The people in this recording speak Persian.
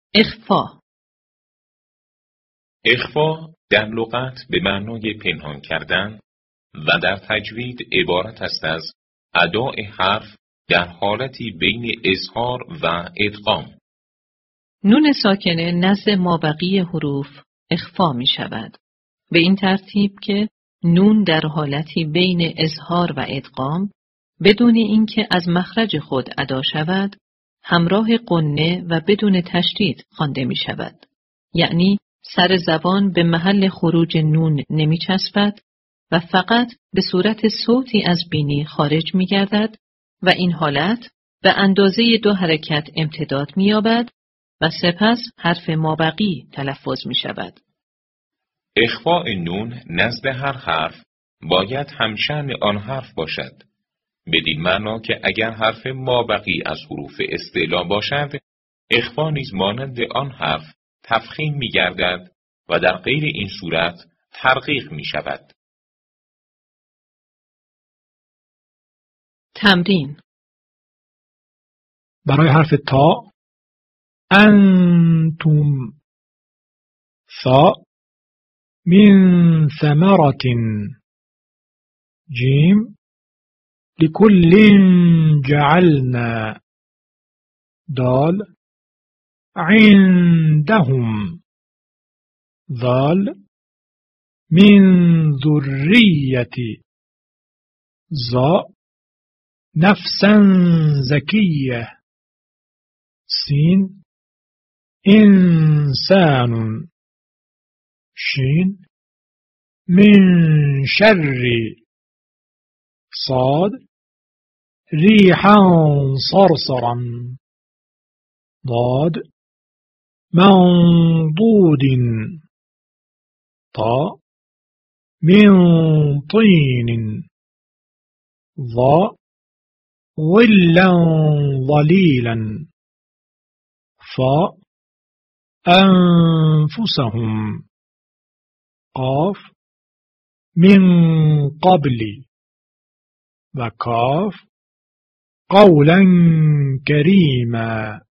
اخفا. اخفا در لغت به معنای پنهان کردن و در تجوید عبارت است از اداء حرف در حالتی بین اظهار و ادغام. نون ساکنه نزد مابقی حروف اخفا می شود. به این ترتیب که نون در حالتی بین اظهار و ادغام بدون اینکه از مخرج خود ادا شود، همراه غنه و بدون تشدید خوانده می شود. یعنی سر زبان به محل خروج نون نمی چسبد و فقط به صورت صوتی از بینی خارج می گردد و این حالت به اندازه 2 حرکت امتداد می یابد و سپس حرف مابقی تلفظ می شود. اخفاء نون نزد هر حرف باید همشأن آن حرف باشد. بدین معنا که اگر حرف مابقی از حروف استعلا باشد، اخفا نیز مانند آن حرف تفخیم می گردد و در غیر این صورت ترقیق می شود. تمرین. برای حرف تا انتم ثا من ثمرة جیم لكل جعلنا دال عندهم ذال من ذرية ظا نفسا زكية سين إنسان شين من شر صاد ريحا صرصرا ضاد منضود طاء من طين ظاء ظلا ظليلا فاء أنفسهم قاف من قبل وكاف قولا كريما